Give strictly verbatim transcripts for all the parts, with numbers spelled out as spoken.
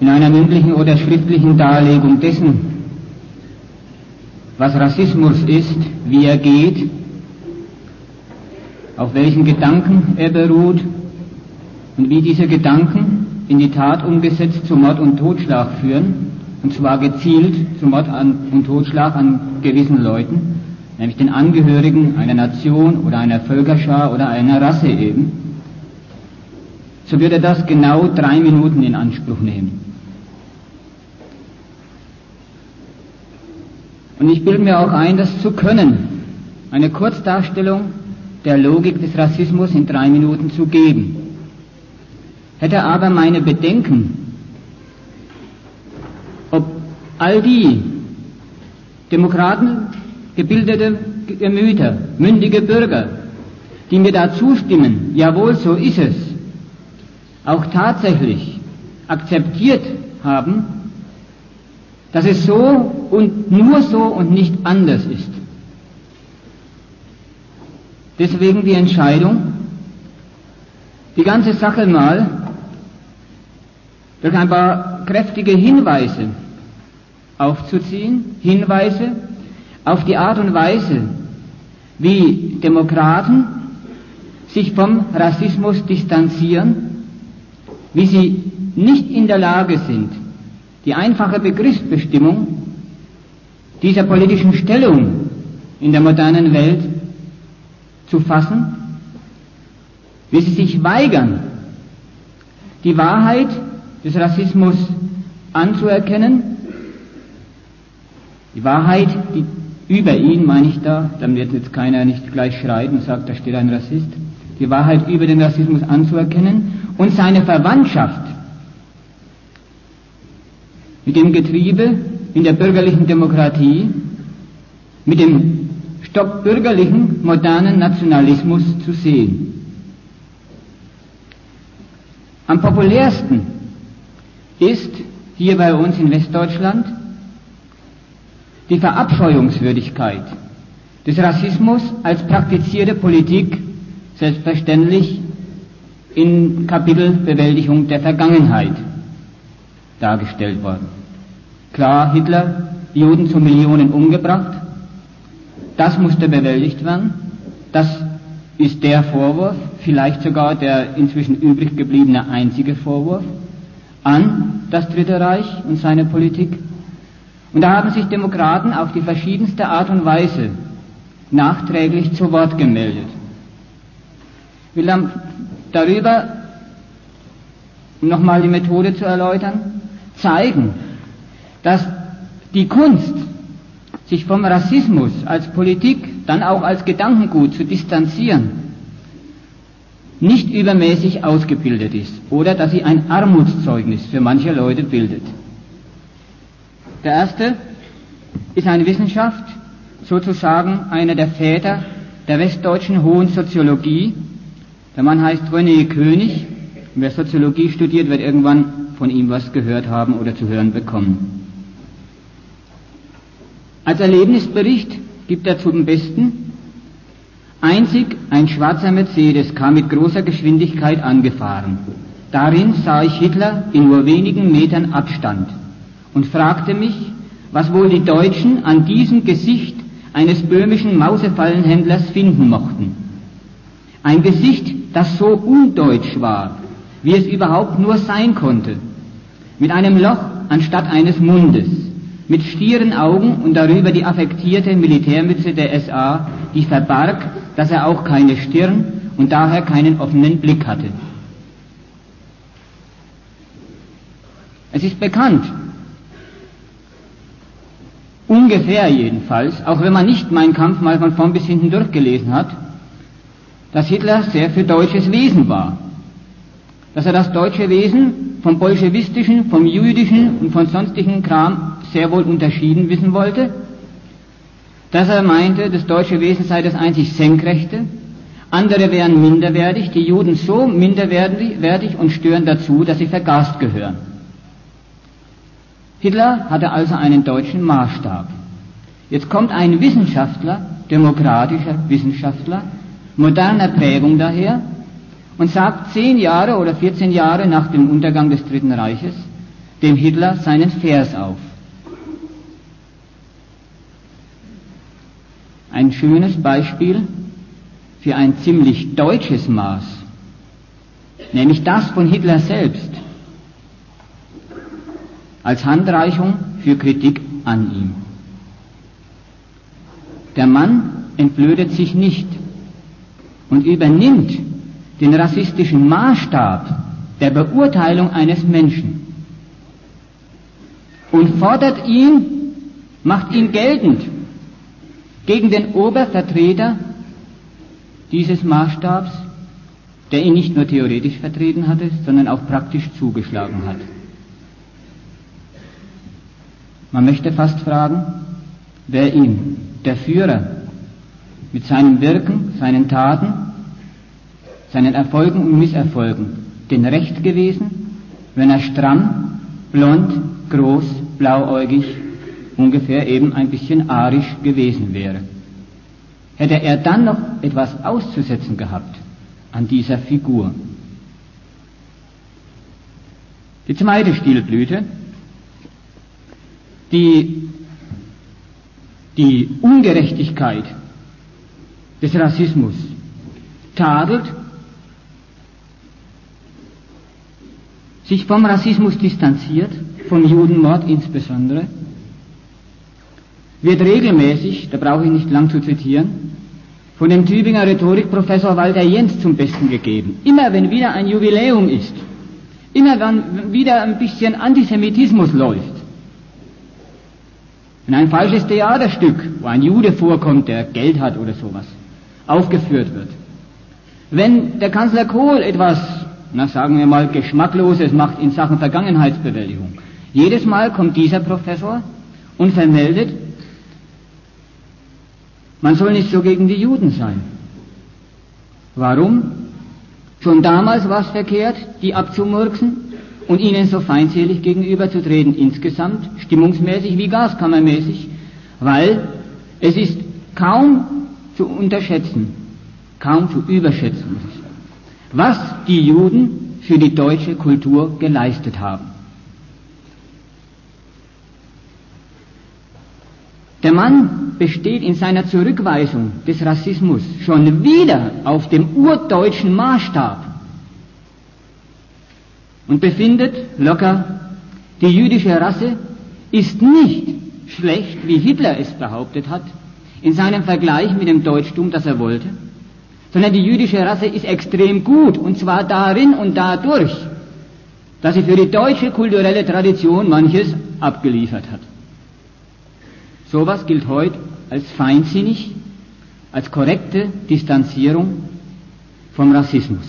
in einer mündlichen oder schriftlichen Darlegung dessen, was Rassismus ist, wie er geht, auf welchen Gedanken er beruht und wie diese Gedanken in die Tat umgesetzt zu Mord und Totschlag führen, und zwar gezielt zu Mord und Totschlag an gewissen Leuten, nämlich den Angehörigen einer Nation oder einer Völkerschar oder einer Rasse eben, so würde das genau drei Minuten in Anspruch nehmen. Und ich bilde mir auch ein, das zu können, eine Kurzdarstellung der Logik des Rassismus in drei Minuten zu geben. Hätte aber meine Bedenken, ob all die Demokraten, gebildete Gemüter, mündige Bürger, die mir da zustimmen, jawohl, so ist es, auch tatsächlich akzeptiert haben, dass es so und nur so und nicht anders ist. Deswegen die Entscheidung, die ganze Sache mal durch ein paar kräftige Hinweise aufzuziehen, Hinweise auf die Art und Weise, wie Demokraten sich vom Rassismus distanzieren, wie sie nicht in der Lage sind, die einfache Begriffsbestimmung dieser politischen Stellung in der modernen Welt zu fassen, wie sie sich weigern, die Wahrheit des Rassismus anzuerkennen, die Wahrheit, die über ihn, meine ich da, dann wird jetzt keiner nicht gleich schreien und sagt, da steht ein Rassist, die Wahrheit über den Rassismus anzuerkennen und seine Verwandtschaft mit dem Getriebe in der bürgerlichen Demokratie, mit dem stockbürgerlichen modernen Nationalismus zu sehen. Am populärsten ist hier bei uns in Westdeutschland die Verabscheuungswürdigkeit des Rassismus als praktizierte Politik, selbstverständlich in Kapitel Bewältigung der Vergangenheit dargestellt worden. Klar, Hitler, Juden zu Millionen umgebracht, das musste bewältigt werden, das ist der Vorwurf, vielleicht sogar der inzwischen übrig gebliebene einzige Vorwurf an das Dritte Reich und seine Politik. Und da haben sich Demokraten auf die verschiedenste Art und Weise nachträglich zu Wort gemeldet. Ich will dann darüber, um nochmal die Methode zu erläutern, zeigen, dass die Kunst, sich vom Rassismus als Politik, dann auch als Gedankengut zu distanzieren, nicht übermäßig ausgebildet ist oder dass sie ein Armutszeugnis für manche Leute bildet. Der erste ist eine Wissenschaft, sozusagen einer der Väter der westdeutschen hohen Soziologie. Der Mann heißt René König. Und wer Soziologie studiert, wird irgendwann von ihm was gehört haben oder zu hören bekommen. Als Erlebnisbericht gibt er zum Besten: Einzig ein schwarzer Mercedes kam mit großer Geschwindigkeit angefahren. Darin sah ich Hitler in nur wenigen Metern Abstand und fragte mich, was wohl die Deutschen an diesem Gesicht eines böhmischen Mausefallenhändlers finden mochten. Ein Gesicht, das so undeutsch war, wie es überhaupt nur sein konnte, mit einem Loch anstatt eines Mundes, mit stieren Augen und darüber die affektierte Militärmütze der S A, die verbarg, dass er auch keine Stirn und daher keinen offenen Blick hatte. Es ist bekannt, ungefähr jedenfalls, auch wenn man nicht Mein Kampf mal von vorn bis hinten durchgelesen hat, dass Hitler sehr für deutsches Wesen war. Dass er das deutsche Wesen vom bolschewistischen, vom jüdischen und von sonstigen Kram sehr wohl unterschieden wissen wollte. Dass er meinte, das deutsche Wesen sei das einzig Senkrechte, andere wären minderwertig, die Juden so minderwertig und stören dazu, dass sie vergast gehören. Hitler hatte also einen deutschen Maßstab. Jetzt kommt ein Wissenschaftler, demokratischer Wissenschaftler, moderner Prägung daher, und sagt zehn Jahre oder vierzehn Jahre nach dem Untergang des Dritten Reiches, dem Hitler seinen Vers auf. Ein schönes Beispiel für ein ziemlich deutsches Maß, nämlich das von Hitler selbst, als Handreichung für Kritik an ihm. Der Mann entblödet sich nicht und übernimmt den rassistischen Maßstab der Beurteilung eines Menschen und fordert ihn, macht ihn geltend gegen den Obervertreter dieses Maßstabs, der ihn nicht nur theoretisch vertreten hatte, sondern auch praktisch zugeschlagen hat. Man möchte fast fragen, wer ihm, der Führer, mit seinem Wirken, seinen Taten, seinen Erfolgen und Misserfolgen denn recht gewesen, wenn er stramm, blond, groß, blauäugig, ungefähr eben ein bisschen arisch gewesen wäre. Hätte er dann noch etwas auszusetzen gehabt an dieser Figur? Die zweite Stilblüte, die die Ungerechtigkeit des Rassismus tadelt, sich vom Rassismus distanziert, vom Judenmord insbesondere, wird regelmäßig, da brauche ich nicht lang zu zitieren, von dem Tübinger Rhetorikprofessor Walter Jens zum Besten gegeben. Immer wenn wieder ein Jubiläum ist, immer wenn wieder ein bisschen Antisemitismus läuft, wenn ein falsches Theaterstück, wo ein Jude vorkommt, der Geld hat oder sowas, aufgeführt wird, wenn der Kanzler Kohl etwas, na sagen wir mal, Geschmackloses macht in Sachen Vergangenheitsbewältigung, jedes Mal kommt dieser Professor und vermeldet, man soll nicht so gegen die Juden sein. Warum? Schon damals war es verkehrt, die abzumurksen und ihnen so feindselig gegenüberzutreten, insgesamt, stimmungsmäßig wie gaskammermäßig, weil es ist kaum zu unterschätzen, kaum zu überschätzen, muss ich sagen, was die Juden für die deutsche Kultur geleistet haben. Der Mann besteht in seiner Zurückweisung des Rassismus schon wieder auf dem urdeutschen Maßstab und befindet locker, die jüdische Rasse ist nicht schlecht, wie Hitler es behauptet hat, in seinem Vergleich mit dem Deutschtum, das er wollte, sondern die jüdische Rasse ist extrem gut, und zwar darin und dadurch, dass sie für die deutsche kulturelle Tradition manches abgeliefert hat. Sowas gilt heute als feinsinnig, als korrekte Distanzierung vom Rassismus.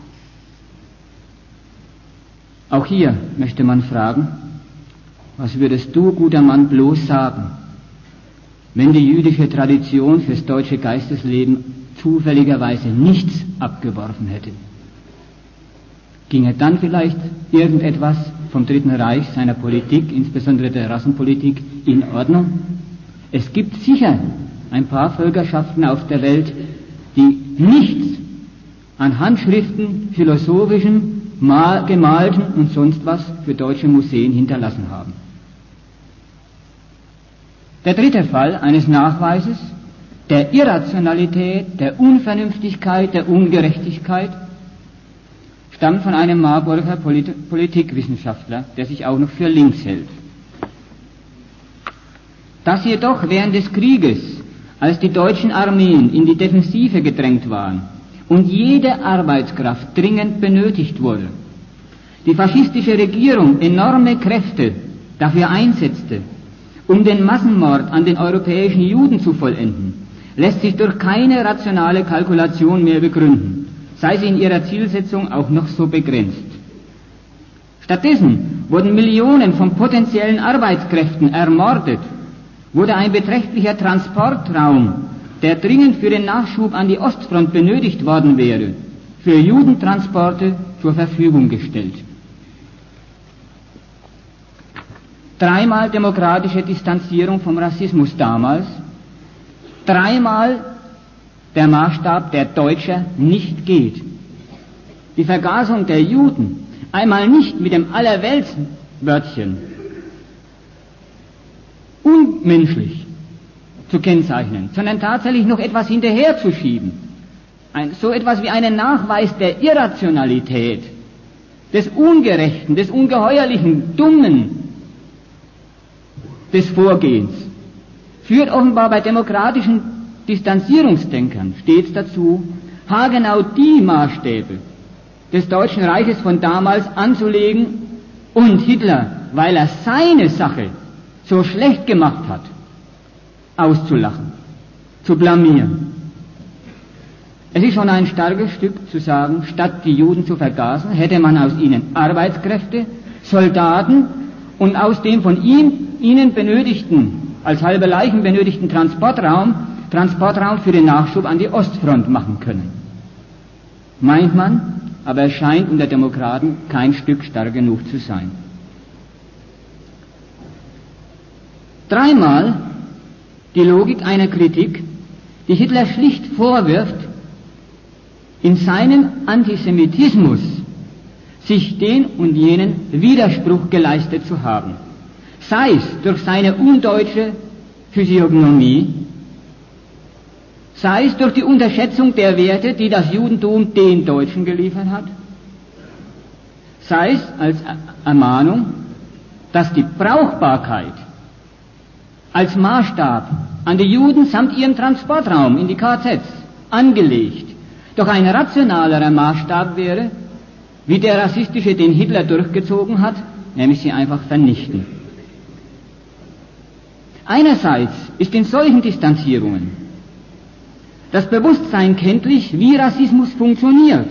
Auch hier möchte man fragen, was würdest du, guter Mann, bloß sagen, wenn die jüdische Tradition fürs deutsche Geistesleben zufälligerweise nichts abgeworfen hätte? Ginge dann vielleicht irgendetwas vom Dritten Reich, seiner Politik, insbesondere der Rassenpolitik, in Ordnung? Es gibt sicher ein paar Völkerschaften auf der Welt, die nichts an Handschriften, philosophischen, mal, gemalten und sonst was für deutsche Museen hinterlassen haben. Der dritte Fall eines Nachweises der Irrationalität, der Unvernünftigkeit, der Ungerechtigkeit stammt von einem Marburger Polit- Politikwissenschaftler, der sich auch noch für links hält. Dass jedoch während des Krieges, als die deutschen Armeen in die Defensive gedrängt waren und jede Arbeitskraft dringend benötigt wurde, die faschistische Regierung enorme Kräfte dafür einsetzte, um den Massenmord an den europäischen Juden zu vollenden, lässt sich durch keine rationale Kalkulation mehr begründen, sei sie in ihrer Zielsetzung auch noch so begrenzt. Stattdessen wurden Millionen von potenziellen Arbeitskräften ermordet, wurde ein beträchtlicher Transportraum, der dringend für den Nachschub an die Ostfront benötigt worden wäre, für Judentransporte zur Verfügung gestellt. Dreimal demokratische Distanzierung vom Rassismus damals, dreimal der Maßstab, der Deutscher nicht geht. Die Vergasung der Juden, einmal nicht mit dem allerwelts Wörtchen unmenschlich zu kennzeichnen, sondern tatsächlich noch etwas hinterherzuschieben. Ein, so etwas wie einen Nachweis der Irrationalität, des Ungerechten, des Ungeheuerlichen, Dummen des Vorgehens, führt offenbar bei demokratischen Distanzierungsdenkern stets dazu, haargenau die Maßstäbe des Deutschen Reiches von damals anzulegen und Hitler, weil er seine Sache so schlecht gemacht hat, auszulachen, zu blamieren. Es ist schon ein starkes Stück zu sagen, statt die Juden zu vergasen, hätte man aus ihnen Arbeitskräfte, Soldaten und aus dem von ihm, ihnen benötigten, als halbe Leichen benötigten Transportraum, Transportraum für den Nachschub an die Ostfront machen können. Meint man, aber es scheint unter Demokraten kein Stück stark genug zu sein. Dreimal die Logik einer Kritik, die Hitler schlicht vorwirft, in seinem Antisemitismus sich den und jenen Widerspruch geleistet zu haben, sei es durch seine undeutsche Physiognomie, sei es durch die Unterschätzung der Werte, die das Judentum den Deutschen geliefert hat, sei es als Ermahnung, dass die Brauchbarkeit als Maßstab an die Juden samt ihrem Transportraum in die K Zs angelegt doch ein rationalerer Maßstab wäre, wie der rassistische, den Hitler durchgezogen hat, nämlich sie einfach vernichten. Einerseits ist in solchen Distanzierungen das Bewusstsein kenntlich, wie Rassismus funktioniert.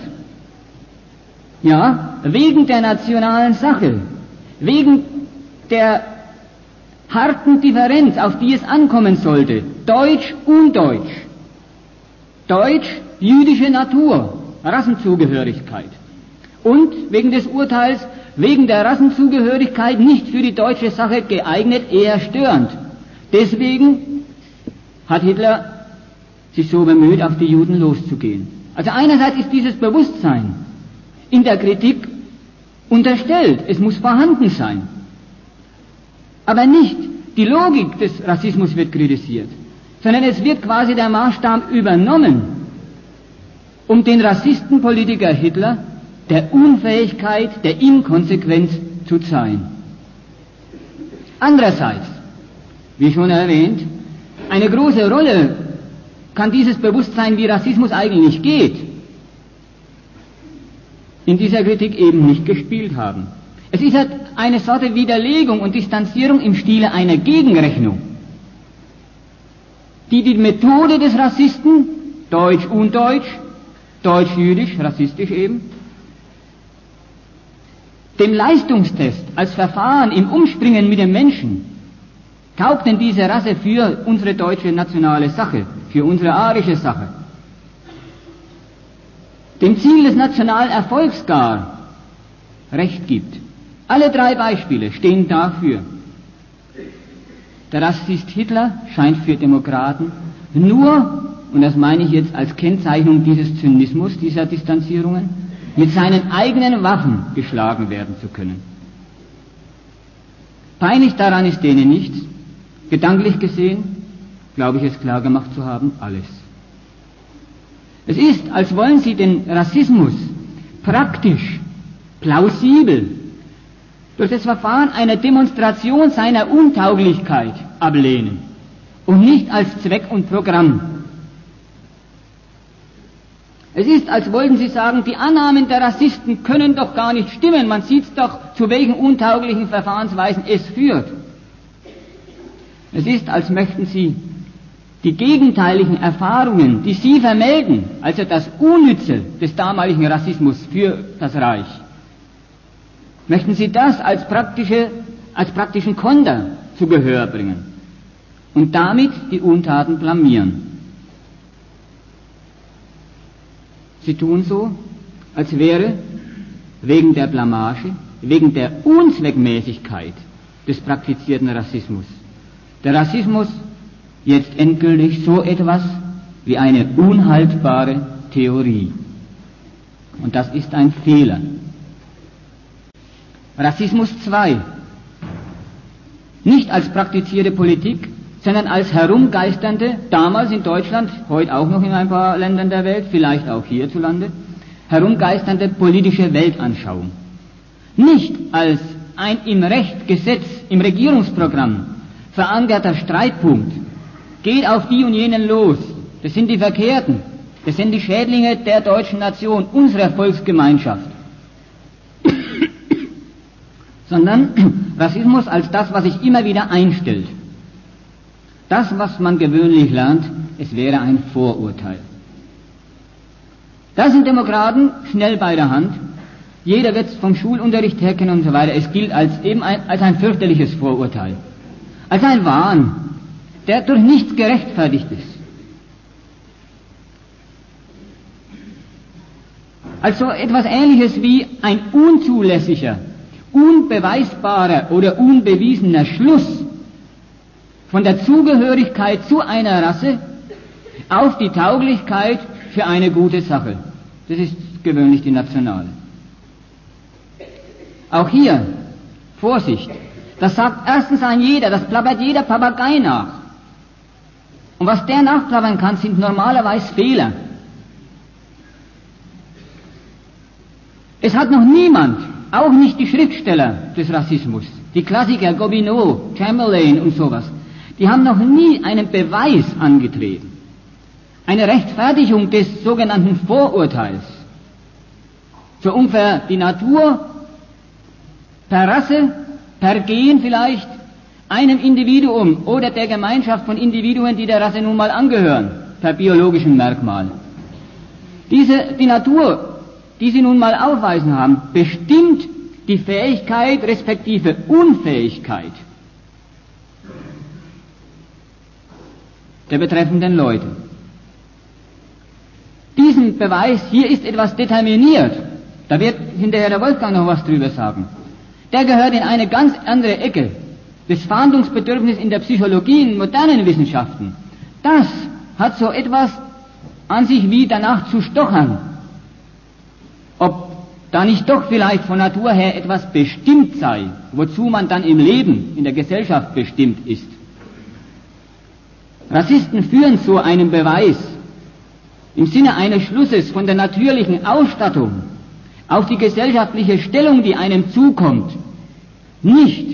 Ja, wegen der nationalen Sache, wegen der harten Differenz, auf die es ankommen sollte, Deutsch, Undeutsch, Deutsch, jüdische Natur, Rassenzugehörigkeit und wegen des Urteils, wegen der Rassenzugehörigkeit nicht für die deutsche Sache geeignet, eher störend. Deswegen hat Hitler sich so bemüht, auf die Juden loszugehen. Also einerseits ist dieses Bewusstsein in der Kritik unterstellt, es muss vorhanden sein. Aber nicht die Logik des Rassismus wird kritisiert, sondern es wird quasi der Maßstab übernommen, um den Rassistenpolitiker Hitler der Unfähigkeit, der Inkonsequenz zu zeigen. Andererseits, wie schon erwähnt, eine große Rolle kann dieses Bewusstsein, wie Rassismus eigentlich geht, in dieser Kritik eben nicht gespielt haben. Es ist halt eine Sorte Widerlegung und Distanzierung im Stile einer Gegenrechnung, die die Methode des Rassisten, deutsch-undeutsch, deutsch-jüdisch, rassistisch eben, dem Leistungstest als Verfahren im Umspringen mit dem Menschen, taugt denn diese Rasse für unsere deutsche nationale Sache, für unsere arische Sache, dem Ziel des nationalen Erfolgs gar Recht gibt. Alle drei Beispiele stehen dafür. Der Rassist Hitler scheint für Demokraten nur, und das meine ich jetzt als Kennzeichnung dieses Zynismus, dieser Distanzierungen, mit seinen eigenen Waffen geschlagen werden zu können. Peinlich daran ist denen nichts, gedanklich gesehen, glaube ich es klar gemacht zu haben, alles. Es ist, als wollen sie den Rassismus praktisch, plausibel, durch das Verfahren einer Demonstration seiner Untauglichkeit ablehnen und nicht als Zweck und Programm. Es ist, als wollten sie sagen, die Annahmen der Rassisten können doch gar nicht stimmen, man sieht doch, zu welchen untauglichen Verfahrensweisen es führt. Es ist, als möchten sie die gegenteiligen Erfahrungen, die sie vermelden, also das Unnütze des damaligen Rassismus für das Reich, möchten sie das als praktische, als praktischen Konter zu Gehör bringen und damit die Untaten blamieren. Sie tun so, als wäre wegen der Blamage, wegen der Unzweckmäßigkeit des praktizierten Rassismus der Rassismus jetzt endgültig so etwas wie eine unhaltbare Theorie. Und das ist ein Fehler. Rassismus zwei. nicht als praktizierte Politik, sondern als herumgeisternde, damals in Deutschland, heute auch noch in ein paar Ländern der Welt, vielleicht auch hierzulande, herumgeisternde politische Weltanschauung. Nicht als ein im Rechtgesetz, im Regierungsprogramm verankerter Streitpunkt, geht auf die und jenen los, das sind die Verkehrten, das sind die Schädlinge der deutschen Nation, unserer Volksgemeinschaft, sondern Rassismus als das, was sich immer wieder einstellt. Das, was man gewöhnlich lernt, es wäre ein Vorurteil. Das sind Demokraten schnell bei der Hand. Jeder wird es vom Schulunterricht her kennen und so weiter. Es gilt als eben ein, als ein fürchterliches Vorurteil. Als ein Wahn, der durch nichts gerechtfertigt ist. Als so etwas Ähnliches wie ein unzulässiger, unbeweisbarer oder unbewiesener Schluss von der Zugehörigkeit zu einer Rasse auf die Tauglichkeit für eine gute Sache. Das ist gewöhnlich die Nationale. Auch hier, Vorsicht, das sagt erstens ein jeder, das plappert jeder Papagei nach. Und was der nachplappern kann, sind normalerweise Fehler. Es hat noch niemand, auch nicht die Schriftsteller des Rassismus, die Klassiker Gobineau, Chamberlain und sowas, die haben noch nie einen Beweis angetreten, eine Rechtfertigung des sogenannten Vorurteils. So ungefähr die Natur per Rasse, per Gen vielleicht, einem Individuum oder der Gemeinschaft von Individuen, die der Rasse nun mal angehören, per biologischen Merkmal. Diese, die Natur, die sie nun mal aufweisen haben, bestimmt die Fähigkeit respektive Unfähigkeit der betreffenden Leute. Diesen Beweis, hier ist etwas determiniert, da wird hinterher der Wolfgang noch was drüber sagen, der gehört in eine ganz andere Ecke. Das Fahndungsbedürfnis in der Psychologie, in modernen Wissenschaften, das hat so etwas an sich wie danach zu stochern, ob da nicht doch vielleicht von Natur her etwas bestimmt sei, wozu man dann im Leben, in der Gesellschaft bestimmt ist. Rassisten führen so einen Beweis im Sinne eines Schlusses von der natürlichen Ausstattung auf die gesellschaftliche Stellung, die einem zukommt, nicht.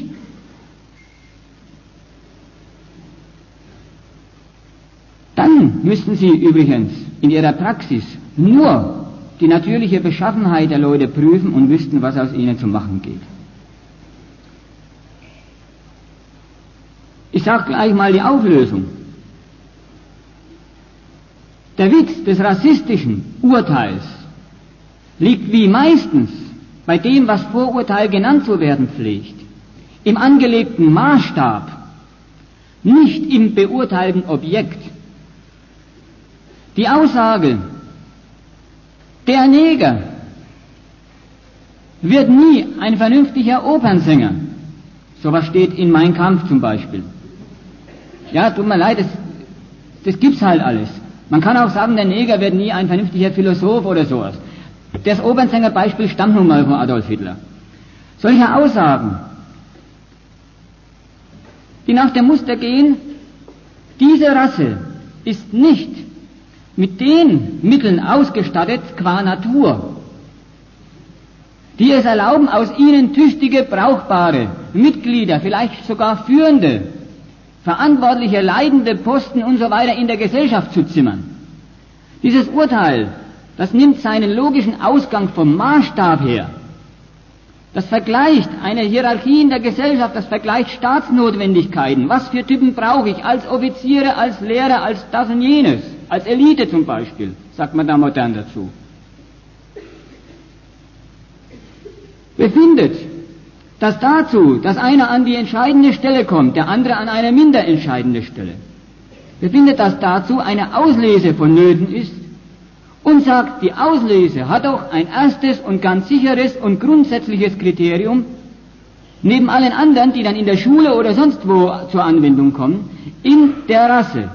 Dann müssten sie übrigens in ihrer Praxis nur die natürliche Beschaffenheit der Leute prüfen und wüssten, was aus ihnen zu machen geht. Ich sage gleich mal die Auflösung. Der Witz des rassistischen Urteils liegt wie meistens bei dem, was Vorurteil genannt zu werden pflegt, im angelegten Maßstab, nicht im beurteilten Objekt. Die Aussage, der Neger wird nie ein vernünftiger Opernsänger, sowas steht in Mein Kampf zum Beispiel. Ja, tut mir leid, das, das gibt's halt alles. Man kann auch sagen, der Neger wird nie ein vernünftiger Philosoph oder sowas. Das Opernsängerbeispiel stammt nun mal von Adolf Hitler. Solche Aussagen, die nach dem Muster gehen, diese Rasse ist nicht mit den Mitteln ausgestattet qua Natur, die es erlauben, aus ihnen tüchtige, brauchbare Mitglieder, vielleicht sogar führende, verantwortliche, leidende Posten und so weiter in der Gesellschaft zu zimmern. Dieses Urteil, das nimmt seinen logischen Ausgang vom Maßstab her. Das vergleicht eine Hierarchie in der Gesellschaft, das vergleicht Staatsnotwendigkeiten. Was für Typen brauche ich als Offiziere, als Lehrer, als das und jenes, als Elite zum Beispiel, sagt man da modern dazu. Befindet, dass dazu, dass einer an die entscheidende Stelle kommt, der andere an eine minder entscheidende Stelle, befindet, dass dazu eine Auslese vonnöten ist und sagt, die Auslese hat doch ein erstes und ganz sicheres und grundsätzliches Kriterium, neben allen anderen, die dann in der Schule oder sonst wo zur Anwendung kommen, in der Rasse.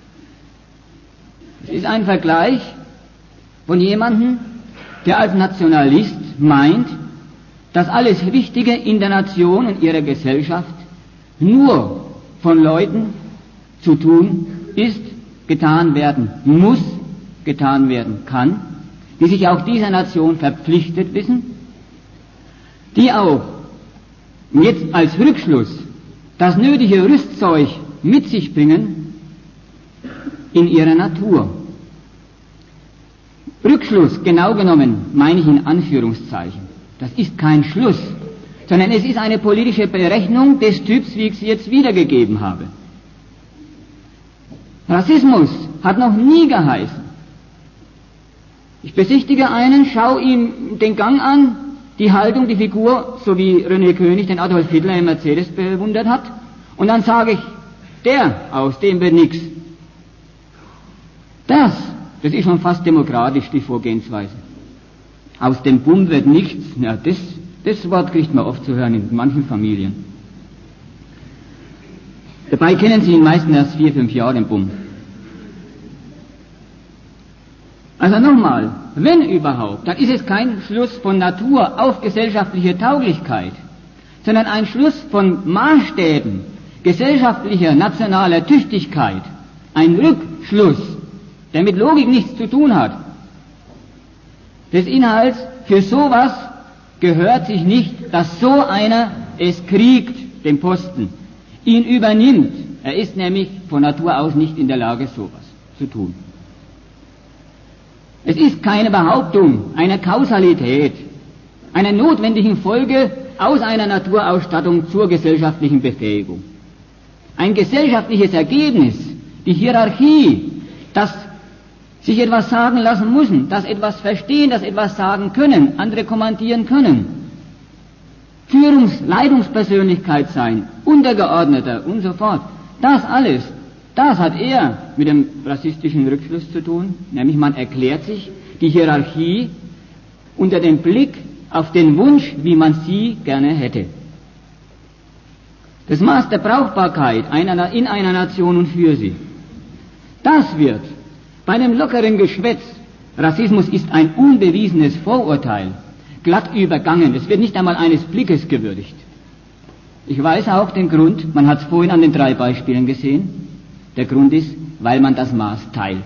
Es ist ein Vergleich von jemandem, der als Nationalist meint, dass alles Wichtige in der Nation und ihrer Gesellschaft nur von Leuten zu tun ist, getan werden muss, getan werden kann, die sich auch dieser Nation verpflichtet wissen, die auch jetzt als Rückschluss das nötige Rüstzeug mit sich bringen in ihrer Natur. Rückschluss, genau genommen, meine ich in Anführungszeichen. Das ist kein Schluss, sondern es ist eine politische Berechnung des Typs, wie ich sie jetzt wiedergegeben habe. Rassismus hat noch nie geheißen: ich besichtige einen, schaue ihm den Gang an, die Haltung, die Figur, so wie René König den Adolf Hitler im Mercedes bewundert hat, und dann sage ich, der, aus dem wird nichts. Das, das ist schon fast demokratisch, die Vorgehensweise. Aus dem Bumm wird nichts, ja, das, das Wort kriegt man oft zu hören in manchen Familien. Dabei kennen Sie ihn meistens erst vier, fünf Jahre, den Bumm. Also nochmal, wenn überhaupt, dann ist es kein Schluss von Natur auf gesellschaftliche Tauglichkeit, sondern ein Schluss von Maßstäben gesellschaftlicher, nationaler Tüchtigkeit, ein Rückschluss, der mit Logik nichts zu tun hat. Des Inhalts, für sowas gehört sich nicht, dass so einer es kriegt, den Posten, ihn übernimmt. Er ist nämlich von Natur aus nicht in der Lage, sowas zu tun. Es ist keine Behauptung einer Kausalität, einer notwendigen Folge aus einer Naturausstattung zur gesellschaftlichen Befähigung. Ein gesellschaftliches Ergebnis, die Hierarchie, das sich etwas sagen lassen müssen, das etwas verstehen, das etwas sagen können, andere kommandieren können, Führungs-, Leitungspersönlichkeit sein, Untergeordneter und so fort, das alles, das hat er mit dem rassistischen Rückschluss zu tun, nämlich man erklärt sich die Hierarchie unter dem Blick auf den Wunsch, wie man sie gerne hätte. Das Maß der Brauchbarkeit einer, in einer Nation und für sie, das wird bei einem lockeren Geschwätz, Rassismus ist ein unbewiesenes Vorurteil, glatt übergangen, es wird nicht einmal eines Blickes gewürdigt. Ich weiß auch den Grund, man hat es vorhin an den drei Beispielen gesehen, der Grund ist, weil man das Maß teilt.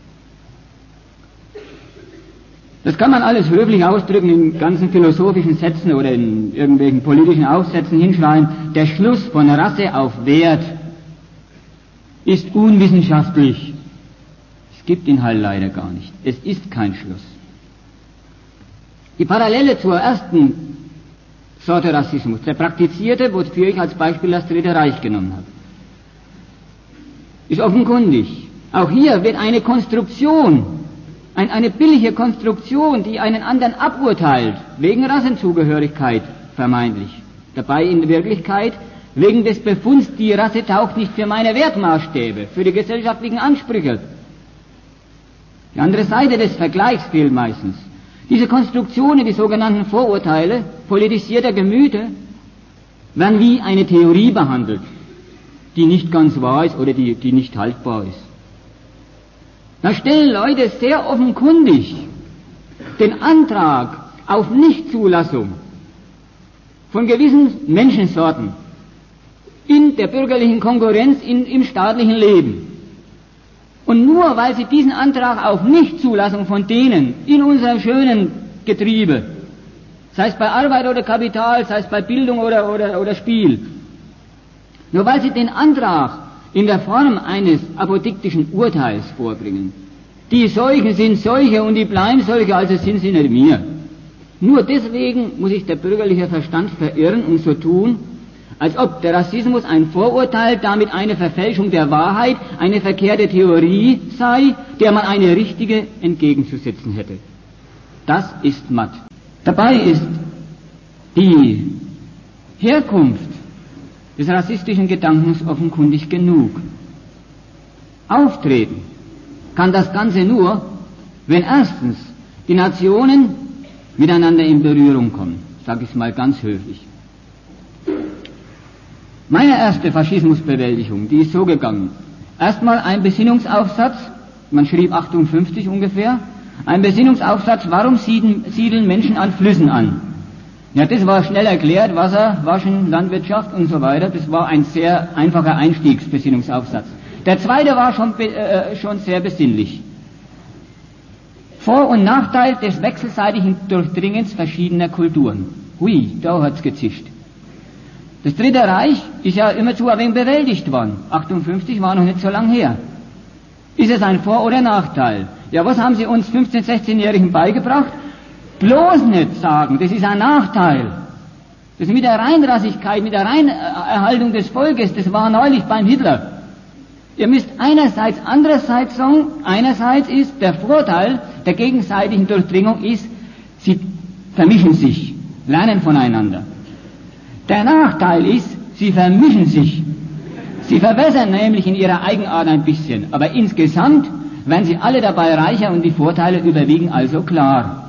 Das kann man alles höflich ausdrücken in ganzen philosophischen Sätzen oder in irgendwelchen politischen Aufsätzen hinschreiben. Der Schluss von Rasse auf Wert ist unwissenschaftlich. Es gibt ihn halt leider gar nicht. Es ist kein Schluss. Die Parallele zur ersten Sorte Rassismus, der praktizierte, wofür ich als Beispiel das Dritte Reich genommen habe, ist offenkundig. Auch hier wird eine Konstruktion, ein, eine billige Konstruktion, die einen anderen aburteilt, wegen Rassenzugehörigkeit vermeintlich. Dabei in Wirklichkeit wegen des Befunds, die Rasse taugt nicht für meine Wertmaßstäbe, für die gesellschaftlichen Ansprüche. Die andere Seite des Vergleichs fehlt meistens. Diese Konstruktionen, die sogenannten Vorurteile politisierter Gemüter, werden wie eine Theorie behandelt, die nicht ganz wahr ist oder die, die nicht haltbar ist. Da stellen Leute sehr offenkundig den Antrag auf Nichtzulassung von gewissen Menschensorten in der bürgerlichen Konkurrenz in, im staatlichen Leben. Und nur weil sie diesen Antrag auf Nichtzulassung von denen in unserem schönen Getriebe, sei es bei Arbeit oder Kapital, sei es bei Bildung oder, oder, oder Spiel, nur weil sie den Antrag in der Form eines apodiktischen Urteils vorbringen, die Solchen sind solche und die bleiben solche, also sind sie nicht mir. Nur deswegen muss sich der bürgerliche Verstand verirren und so tun, als ob der Rassismus ein Vorurteil, damit eine Verfälschung der Wahrheit, eine verkehrte Theorie sei, der man eine richtige entgegenzusetzen hätte. Das ist matt. Dabei ist die Herkunft des rassistischen Gedankens offenkundig genug. Auftreten kann das Ganze nur, wenn erstens die Nationen miteinander in Berührung kommen. Sag ich es mal ganz höflich. Meine erste Faschismusbewältigung, die ist so gegangen. Erstmal ein Besinnungsaufsatz, man schrieb achtundfünfzig ungefähr, ein Besinnungsaufsatz, warum siedeln, siedeln Menschen an Flüssen an? Ja, das war schnell erklärt, Wasser, Waschen, Landwirtschaft und so weiter. Das war ein sehr einfacher Einstiegsbesinnungsaufsatz. Der zweite war schon, äh, schon sehr besinnlich. Vor- und Nachteil des wechselseitigen Durchdringens verschiedener Kulturen. Hui, da hat's gezischt. Das Dritte Reich ist ja immerzu ein wenig bewältigt worden. achtundfünfzig war noch nicht so lang her. Ist es ein Vor- oder Nachteil? Ja, was haben Sie uns fünfzehn-, sechzehnjährigen beigebracht? Bloß nicht sagen, das ist ein Nachteil. Das mit der Reinrassigkeit, mit der Reinerhaltung des Volkes, das war neulich beim Hitler. Ihr müsst einerseits, andererseits sagen, einerseits ist der Vorteil der gegenseitigen Durchdringung ist, sie vermischen sich, lernen voneinander. Der Nachteil ist, sie vermischen sich. Sie verwässern nämlich in ihrer Eigenart ein bisschen, aber insgesamt werden sie alle dabei reicher und die Vorteile überwiegen also klar.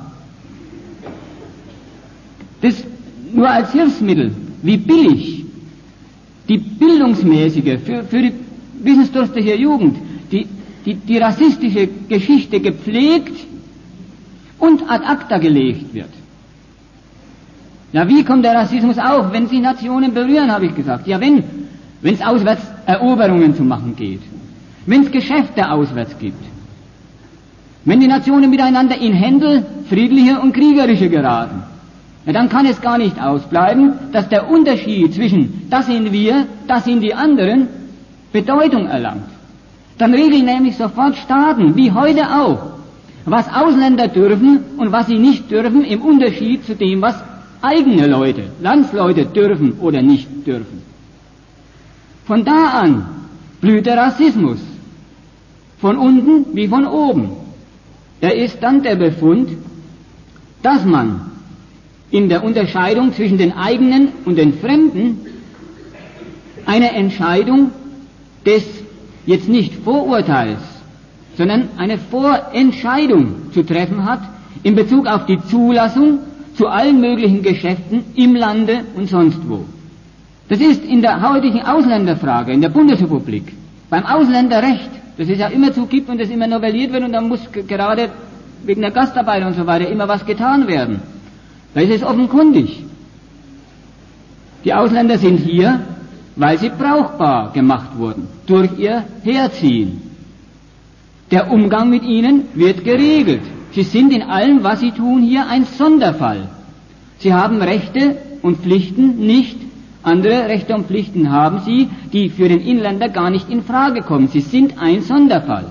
Das nur als Hilfsmittel, wie billig die bildungsmäßige, für, für die wissensdurstige Jugend, die, die, die rassistische Geschichte gepflegt und ad acta gelegt wird. Ja, wie kommt der Rassismus auf, wenn sie Nationen berühren, habe ich gesagt. Ja, wenn wenn es auswärts Eroberungen zu machen geht, wenn es Geschäfte auswärts gibt, wenn die Nationen miteinander in Händel, friedliche und kriegerische geraten, ja, dann kann es gar nicht ausbleiben, dass der Unterschied zwischen das sind wir, das sind die anderen, Bedeutung erlangt. Dann regeln nämlich sofort Staaten, wie heute auch, was Ausländer dürfen und was sie nicht dürfen, im Unterschied zu dem, was eigene Leute, Landsleute dürfen oder nicht dürfen. Von da an blüht der Rassismus, von unten wie von oben. Er ist dann der Befund, dass man in der Unterscheidung zwischen den eigenen und den Fremden eine Entscheidung des jetzt nicht Vorurteils, sondern eine Vorentscheidung zu treffen hat in Bezug auf die Zulassung zu allen möglichen Geschäften im Lande und sonst wo. Das ist in der heutigen Ausländerfrage, in der Bundesrepublik, beim Ausländerrecht, das es ja immerzu gibt und das immer novelliert wird und da muss gerade wegen der Gastarbeit und so weiter immer was getan werden. Da ist es offenkundig. Die Ausländer sind hier, weil sie brauchbar gemacht wurden, durch ihr Herziehen. Der Umgang mit ihnen wird geregelt. Sie sind in allem, was sie tun, hier ein Sonderfall. Sie haben Rechte und Pflichten nicht. Andere Rechte und Pflichten haben sie, die für den Inländer gar nicht in Frage kommen. Sie sind ein Sonderfall.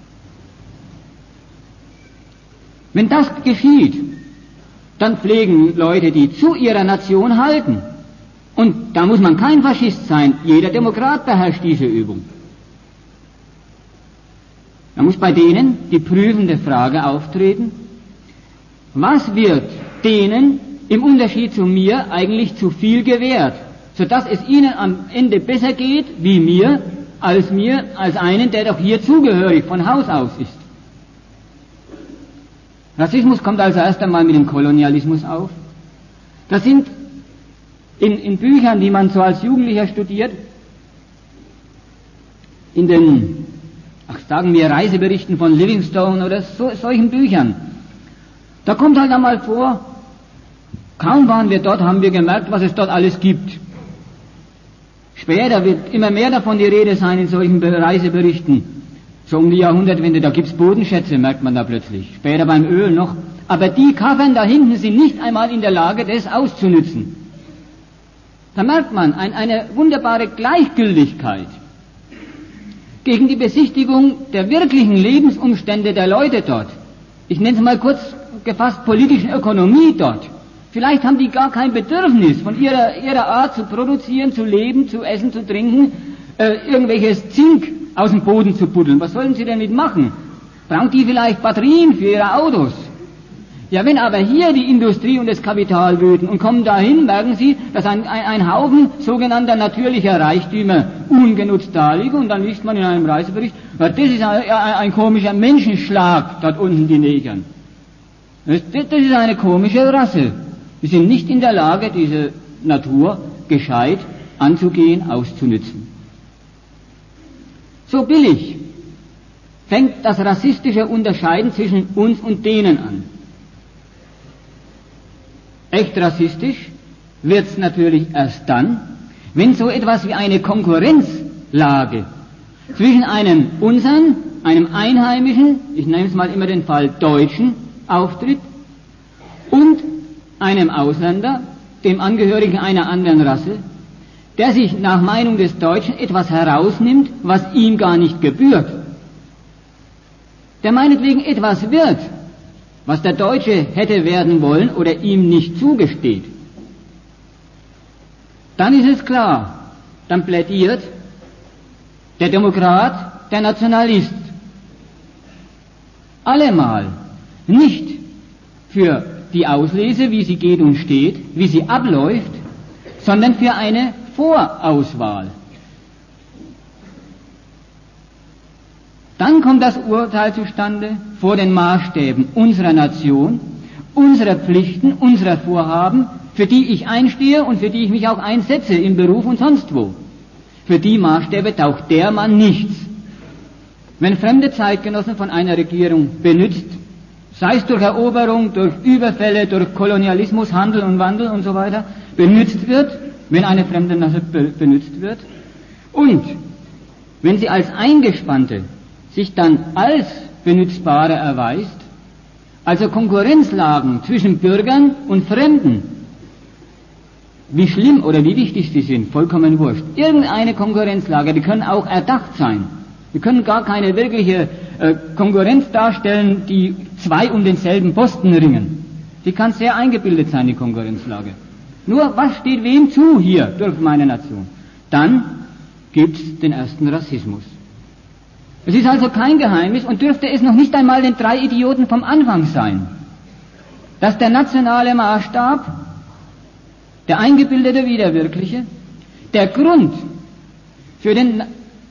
Wenn das geschieht, dann pflegen Leute, die zu ihrer Nation halten. Und da muss man kein Faschist sein. Jeder Demokrat beherrscht diese Übung. Da muss bei denen die prüfende Frage auftreten, was wird denen im Unterschied zu mir eigentlich zu viel gewährt, sodass es ihnen am Ende besser geht, wie mir, als mir, als einen, der doch hier zugehörig von Haus aus ist. Rassismus kommt also erst einmal mit dem Kolonialismus auf. Das sind in, in Büchern, die man so als Jugendlicher studiert, in den, ach sagen wir, Reiseberichten von Livingstone oder so, solchen Büchern, da kommt halt einmal vor, kaum waren wir dort, haben wir gemerkt, was es dort alles gibt. Später wird immer mehr davon die Rede sein in solchen Reiseberichten. So um die Jahrhundertwende, da gibt's Bodenschätze, merkt man da plötzlich. Später beim Öl noch. Aber die Kaffern da hinten sind nicht einmal in der Lage, das auszunützen. Da merkt man ein, eine wunderbare Gleichgültigkeit gegen die Besichtigung der wirklichen Lebensumstände der Leute dort. Ich nenne es mal kurz gefasst politischen Ökonomie dort. Vielleicht haben die gar kein Bedürfnis, von ihrer, ihrer Art zu produzieren, zu leben, zu essen, zu trinken, äh, irgendwelches Zink aus dem Boden zu buddeln. Was sollen sie denn nicht machen? Brauchen die vielleicht Batterien für ihre Autos? Ja, wenn aber hier die Industrie und das Kapital wüten und kommen dahin, merken sie, dass ein, ein, ein Haufen sogenannter natürlicher Reichtümer ungenutzt da liegen und dann liest man in einem Reisebericht, ja, das ist ein, ein, ein komischer Menschenschlag, dort unten die Negern. Das, das ist eine komische Rasse. Sie sind nicht in der Lage, diese Natur gescheit anzugehen, auszunützen. So billig fängt das rassistische Unterscheiden zwischen uns und denen an. Echt rassistisch wird's natürlich erst dann, wenn so etwas wie eine Konkurrenzlage zwischen einem unseren, einem Einheimischen, ich nehme es mal immer den Fall Deutschen, auftritt und einem Ausländer, dem Angehörigen einer anderen Rasse, der sich nach Meinung des Deutschen etwas herausnimmt, was ihm gar nicht gebührt, der meinetwegen etwas wird, was der Deutsche hätte werden wollen oder ihm nicht zugesteht, dann ist es klar, dann plädiert der Demokrat, der Nationalist allemal nicht für die Auslese, wie sie geht und steht, wie sie abläuft, sondern für eine Vorauswahl. Dann kommt das Urteil zustande vor den Maßstäben unserer Nation, unserer Pflichten, unserer Vorhaben, für die ich einstehe und für die ich mich auch einsetze im Beruf und sonst wo. Für die Maßstäbe taugt der Mann nichts. Wenn fremde Zeitgenossen von einer Regierung benützt, sei es durch Eroberung, durch Überfälle, durch Kolonialismus, Handel und Wandel und so weiter, benützt wird, wenn eine fremde Nation benützt wird, und wenn sie als Eingespannte sich dann als benützbare erweist, also Konkurrenzlagen zwischen Bürgern und Fremden, wie schlimm oder wie wichtig sie sind, vollkommen wurscht. Irgendeine Konkurrenzlage, die können auch erdacht sein. Wir können gar keine wirkliche äh, Konkurrenz darstellen, die zwei um denselben Posten ringen. Die kann sehr eingebildet sein, die Konkurrenzlage. Nur, was steht wem zu hier durch meine Nation? Dann gibt's den ersten Rassismus. Es ist also kein Geheimnis und dürfte es noch nicht einmal den drei Idioten vom Anfang sein, dass der nationale Maßstab, der eingebildete wie der wirkliche, der Grund für den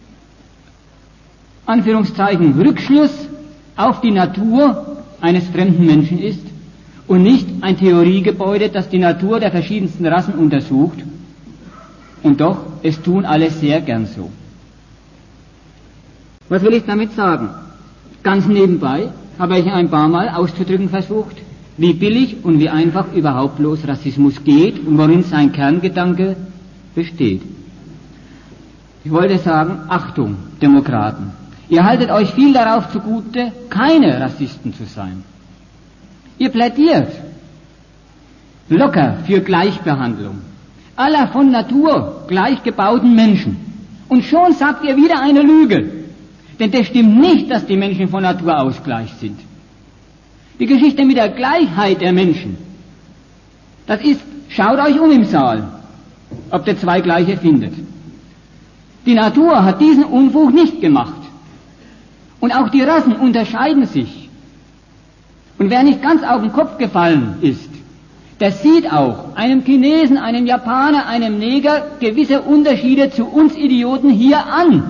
Anführungszeichen Rückschluss auf die Natur eines fremden Menschen ist und nicht ein Theoriegebäude, das die Natur der verschiedensten Rassen untersucht. Und doch, es tun alle sehr gern so. Was will ich damit sagen? Ganz nebenbei habe ich ein paar Mal auszudrücken versucht, wie billig und wie einfach überhaupt bloß Rassismus geht und worin sein Kerngedanke besteht. Ich wollte sagen, Achtung, Demokraten, ihr haltet euch viel darauf zugute, keine Rassisten zu sein. Ihr plädiert locker für Gleichbehandlung aller von Natur gleich gebauten Menschen. Und schon sagt ihr wieder eine Lüge. Denn das stimmt nicht, dass die Menschen von Natur aus gleich sind. Die Geschichte mit der Gleichheit der Menschen, das ist, schaut euch um im Saal, ob ihr zwei Gleiche findet. Die Natur hat diesen Unfug nicht gemacht. Und auch die Rassen unterscheiden sich. Und wer nicht ganz auf den Kopf gefallen ist, der sieht auch einem Chinesen, einem Japaner, einem Neger gewisse Unterschiede zu uns Idioten hier an.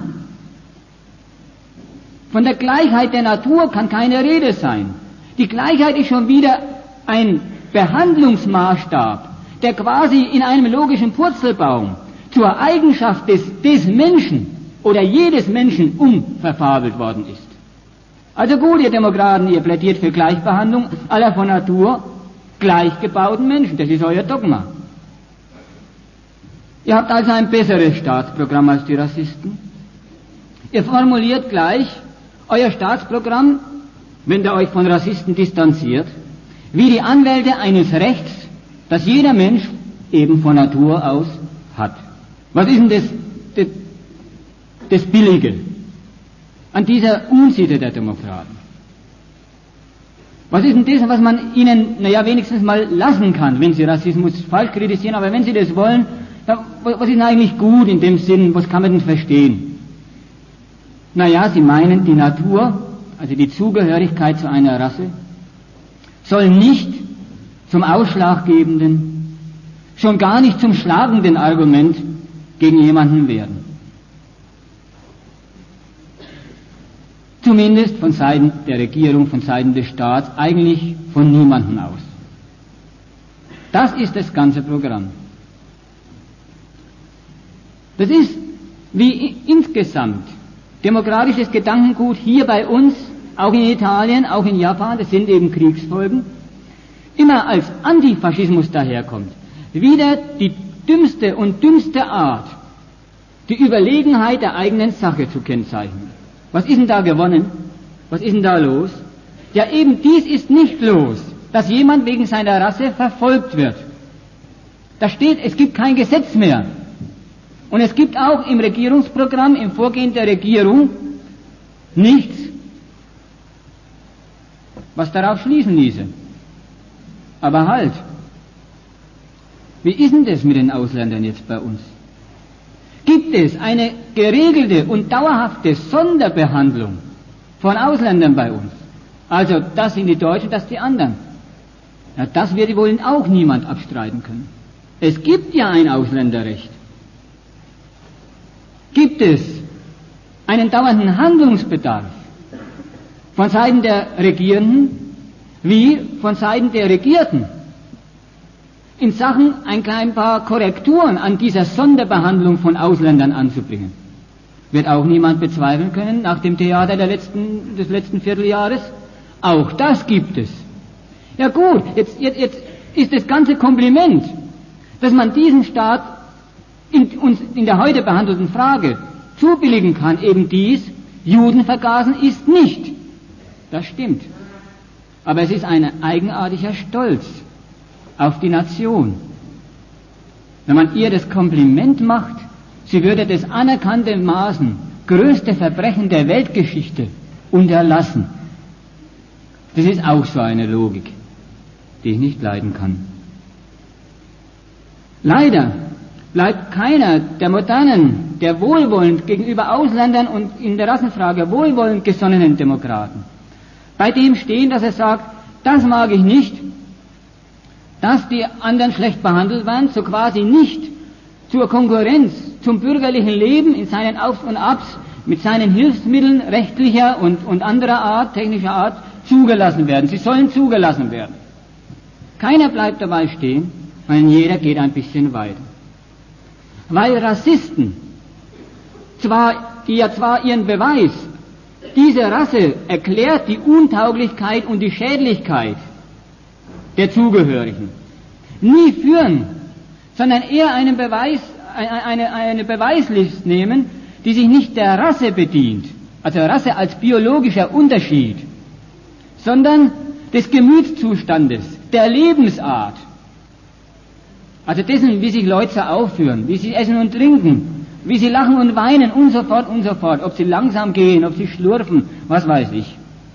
Von der Gleichheit der Natur kann keine Rede sein. Die Gleichheit ist schon wieder ein Behandlungsmaßstab, der quasi in einem logischen Purzelbaum zur Eigenschaft des, des Menschen oder jedes Menschen umverfabelt worden ist. Also gut, ihr Demokraten, ihr plädiert für Gleichbehandlung aller von Natur gleichgebauten Menschen. Das ist euer Dogma. Ihr habt also ein besseres Staatsprogramm als die Rassisten. Ihr formuliert gleich euer Staatsprogramm, wenn ihr euch von Rassisten distanziert, wie die Anwälte eines Rechts, das jeder Mensch eben von Natur aus hat. Was ist denn das, das, das Billige an dieser Unsitte der Demokraten? Was ist denn das, was man ihnen, naja, wenigstens mal lassen kann, wenn sie Rassismus falsch kritisieren, aber wenn sie das wollen, ja, was ist denn eigentlich gut in dem Sinn, was kann man denn verstehen? Naja, sie meinen, die Natur, also die Zugehörigkeit zu einer Rasse, soll nicht zum ausschlaggebenden, schon gar nicht zum schlagenden Argument gegen jemanden werden. Zumindest von Seiten der Regierung, von Seiten des Staats, eigentlich von niemandem aus. Das ist das ganze Programm. Das ist wie insgesamt demokratisches Gedankengut hier bei uns, auch in Italien, auch in Japan, das sind eben Kriegsfolgen, immer als Antifaschismus daherkommt, wieder die dümmste und dümmste Art, die Überlegenheit der eigenen Sache zu kennzeichnen. Was ist denn da gewonnen? Was ist denn da los? Ja, eben dies ist nicht los, dass jemand wegen seiner Rasse verfolgt wird. Da steht, es gibt kein Gesetz mehr. Und es gibt auch im Regierungsprogramm, im Vorgehen der Regierung, nichts, was darauf schließen ließe. Aber halt, wie ist denn das mit den Ausländern jetzt bei uns? Gibt es eine geregelte und dauerhafte Sonderbehandlung von Ausländern bei uns? Also das sind die Deutschen, das die anderen. Ja, das wird wohl auch niemand abstreiten können. Es gibt ja ein Ausländerrecht. Gibt es einen dauernden Handlungsbedarf von Seiten der Regierenden wie von Seiten der Regierten in Sachen ein klein paar Korrekturen an dieser Sonderbehandlung von Ausländern anzubringen? Wird auch niemand bezweifeln können nach dem Theater der letzten, des letzten Vierteljahres. Auch das gibt es. Ja gut, jetzt, jetzt, jetzt ist das ganze Kompliment, dass man diesen Staat in, uns in der heute behandelten Frage zubilligen kann, eben dies, Juden vergasen ist nicht. Das stimmt. Aber es ist ein eigenartiger Stolz auf die Nation. Wenn man ihr das Kompliment macht, sie würde das anerkanntermaßen größte Verbrechen der Weltgeschichte unterlassen. Das ist auch so eine Logik, die ich nicht leiden kann. Leider bleibt keiner der modernen, der wohlwollend gegenüber Ausländern und in der Rassenfrage wohlwollend gesonnenen Demokraten bei dem stehen, dass er sagt, das mag ich nicht, dass die anderen schlecht behandelt werden, so quasi nicht zur Konkurrenz zum bürgerlichen Leben in seinen Aufs und Abs mit seinen Hilfsmitteln rechtlicher und, und anderer Art, technischer Art, zugelassen werden. Sie sollen zugelassen werden. Keiner bleibt dabei stehen, sondern jeder geht ein bisschen weiter. Weil Rassisten, zwar, die ja zwar ihren Beweis dieser Rasse erklärt, die Untauglichkeit und die Schädlichkeit der Zugehörigen, nie führen, sondern eher einen Beweis, eine, eine, eine Beweislist nehmen, die sich nicht der Rasse bedient, also Rasse als biologischer Unterschied, sondern des Gemütszustandes, der Lebensart, also dessen, wie sich Leute so aufführen, wie sie essen und trinken, wie sie lachen und weinen und so fort und so fort, ob sie langsam gehen, ob sie schlurfen, was weiß ich.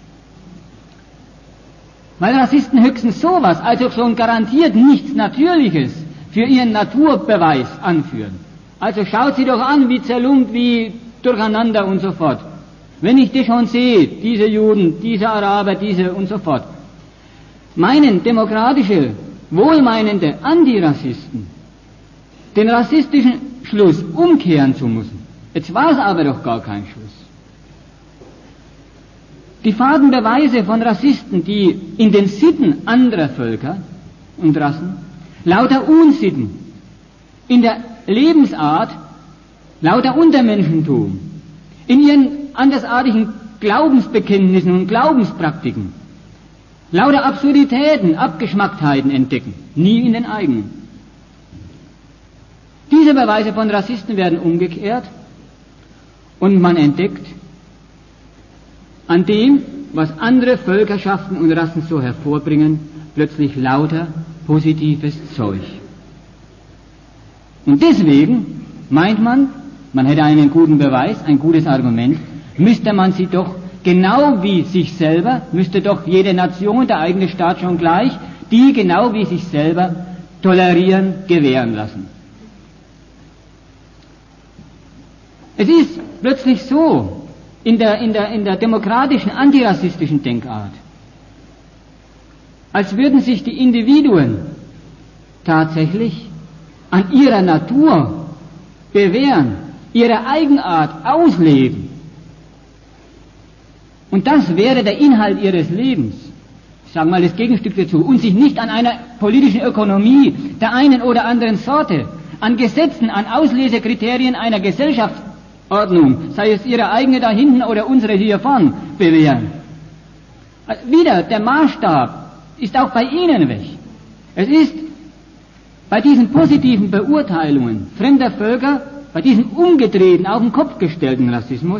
Weil Rassisten höchstens sowas, also schon garantiert nichts Natürliches, für ihren Naturbeweis anführen. Also schaut sie doch an, wie zerlumpt, wie durcheinander und so fort. Wenn ich die schon sehe, diese Juden, diese Araber, diese und so fort, meinen demokratische, wohlmeinende Antirassisten den rassistischen Schluss umkehren zu müssen. Jetzt war es aber doch gar kein Schluss. Die faden Beweise von Rassisten, die in den Sitten anderer Völker und Rassen lauter Unsitten, in der Lebensart lauter Untermenschentum, in ihren andersartigen Glaubensbekenntnissen und Glaubenspraktiken lauter Absurditäten, Abgeschmacktheiten entdecken, nie in den eigenen. Diese Beweise von Rassisten werden umgekehrt und man entdeckt an dem, was andere Völkerschaften und Rassen so hervorbringen, plötzlich lauter positives Zeug. Und deswegen meint man, man hätte einen guten Beweis, ein gutes Argument, müsste man sie doch genau wie sich selber, müsste doch jede Nation, der eigene Staat schon gleich, die genau wie sich selber tolerieren, gewähren lassen. Es ist plötzlich so, in der, in der, in der demokratischen, antirassistischen Denkart, als würden sich die Individuen tatsächlich an ihrer Natur bewähren, ihre Eigenart ausleben. Und das wäre der Inhalt ihres Lebens. Ich sage mal das Gegenstück dazu. Und sich nicht an einer politischen Ökonomie der einen oder anderen Sorte, an Gesetzen, an Auslesekriterien einer Gesellschaftsordnung, sei es ihre eigene da hinten oder unsere hier vorn, bewähren. Wieder der Maßstab ist auch bei Ihnen weg. Es ist bei diesen positiven Beurteilungen fremder Völker, bei diesem umgedrehten, auf den Kopf gestellten Rassismus,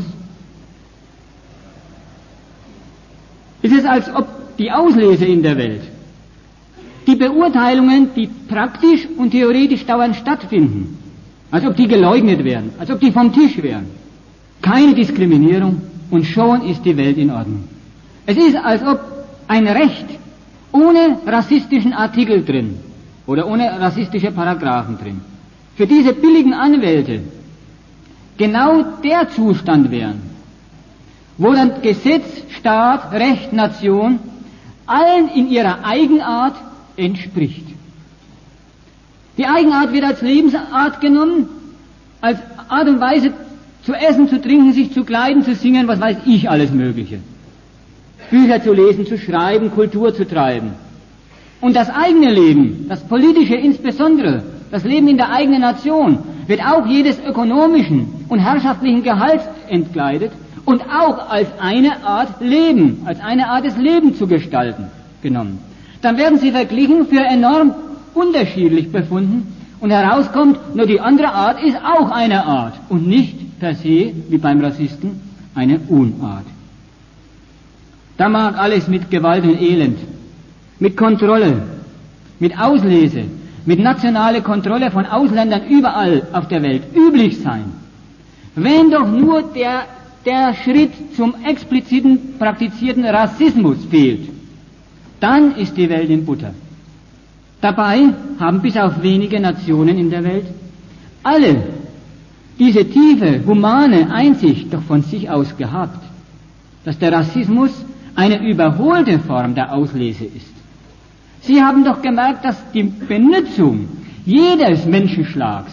ist es, als ob die Auslese in der Welt, die Beurteilungen, die praktisch und theoretisch dauernd stattfinden, als ob die geleugnet werden, als ob die vom Tisch wären. Keine Diskriminierung und schon ist die Welt in Ordnung. Es ist, als ob ein Recht ohne rassistischen Artikel drin oder ohne rassistische Paragraphen drin für diese billigen Anwälte genau der Zustand wären, wo dann Gesetz, Staat, Recht, Nation allen in ihrer Eigenart entspricht. Die Eigenart wird als Lebensart genommen, als Art und Weise zu essen, zu trinken, sich zu kleiden, zu singen, was weiß ich, alles Mögliche. Bücher zu lesen, zu schreiben, Kultur zu treiben. Und das eigene Leben, das politische insbesondere, das Leben in der eigenen Nation, wird auch jedes ökonomischen und herrschaftlichen Gehalts entkleidet und auch als eine Art Leben, als eine Art des Lebens zu gestalten genommen. Dann werden sie verglichen, für enorm unterschiedlich befunden und herauskommt, nur die andere Art ist auch eine Art und nicht per se, wie beim Rassisten, eine Unart. Da mag alles mit Gewalt und Elend, mit Kontrolle, mit Auslese, mit nationaler Kontrolle von Ausländern überall auf der Welt üblich sein. Wenn doch nur der, der Schritt zum expliziten praktizierten Rassismus fehlt, dann ist die Welt in Butter. Dabei haben bis auf wenige Nationen in der Welt alle diese tiefe, humane Einsicht doch von sich aus gehabt, dass der Rassismus eine überholte Form der Auslese ist. Sie haben doch gemerkt, dass die Benutzung jedes Menschenschlags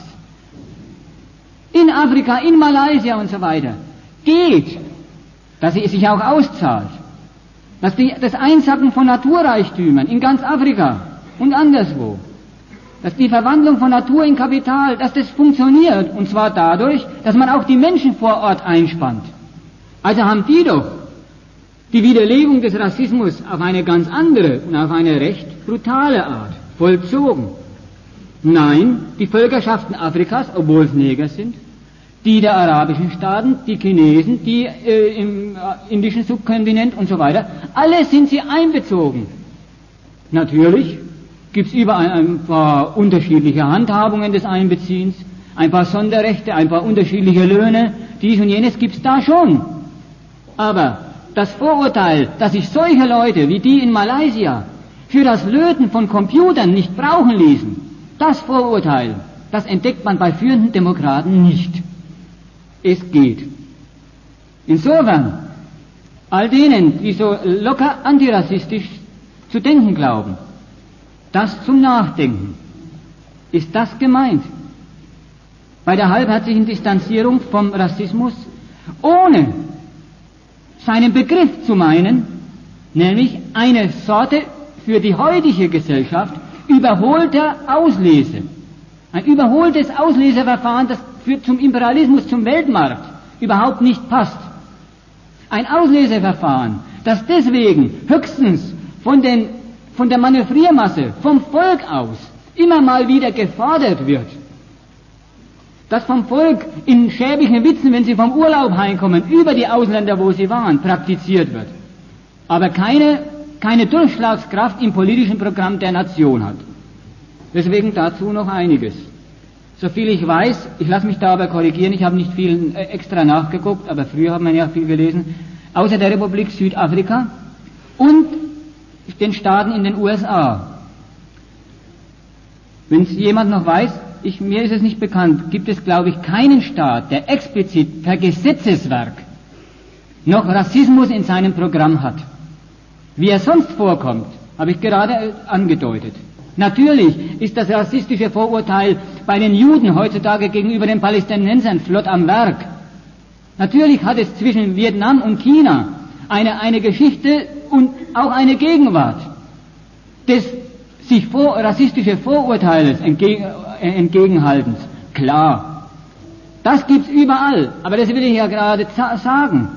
in Afrika, in Malaysia und so weiter geht, dass sie sich auch auszahlt, dass die, das Einsacken von Naturreichtümern in ganz Afrika und anderswo, dass die Verwandlung von Natur in Kapital, dass das funktioniert, und zwar dadurch, dass man auch die Menschen vor Ort einspannt. Also haben die doch die Widerlegung des Rassismus auf eine ganz andere und auf eine recht brutale Art vollzogen. Nein, die Völkerschaften Afrikas, obwohl es Neger sind, die der arabischen Staaten, die Chinesen, die äh, im äh, indischen Subkontinent und so weiter, alle sind sie einbezogen. Natürlich gibt es überall ein paar unterschiedliche Handhabungen des Einbeziehens, ein paar Sonderrechte, ein paar unterschiedliche Löhne, dies und jenes gibt es da schon. Aber das Vorurteil, dass sich solche Leute wie die in Malaysia für das Löten von Computern nicht brauchen ließen, das Vorurteil, das entdeckt man bei führenden Demokraten nicht. Es geht. Insofern, all denen, die so locker antirassistisch zu denken glauben, das zum Nachdenken, ist das gemeint. Bei der halbherzigen Distanzierung vom Rassismus, ohne seinen Begriff zu meinen, nämlich eine Sorte für die heutige Gesellschaft überholter Auslese. Ein überholtes Ausleseverfahren, das für zum Imperialismus, zum Weltmarkt überhaupt nicht passt. Ein Ausleseverfahren, das deswegen höchstens von, den, von der Manövriermasse, vom Volk aus, immer mal wieder gefordert wird. Das vom Volk in schäbigen Witzen, wenn sie vom Urlaub heimkommen, über die Ausländer, wo sie waren, praktiziert wird. Aber keine, keine Durchschlagskraft im politischen Programm der Nation hat. Deswegen dazu noch einiges. Soviel ich weiß, ich lasse mich da aber korrigieren, ich habe nicht viel extra nachgeguckt, aber früher hat man ja viel gelesen, außer der Republik Südafrika und den Staaten in den U S A. Wenn es jemand noch weiß, ich, mir ist es nicht bekannt, gibt es, glaube ich, keinen Staat, der explizit per Gesetzeswerk noch Rassismus in seinem Programm hat. Wie er sonst vorkommt, habe ich gerade angedeutet. Natürlich ist das rassistische Vorurteil bei den Juden heutzutage gegenüber den Palästinensern flott am Werk. Natürlich hat es zwischen Vietnam und China eine, eine Geschichte und auch eine Gegenwart des sich vor, rassistische Vorurteiles entgegen, äh, entgegenhaltens. Klar, das gibt's überall, aber das will ich ja gerade sagen.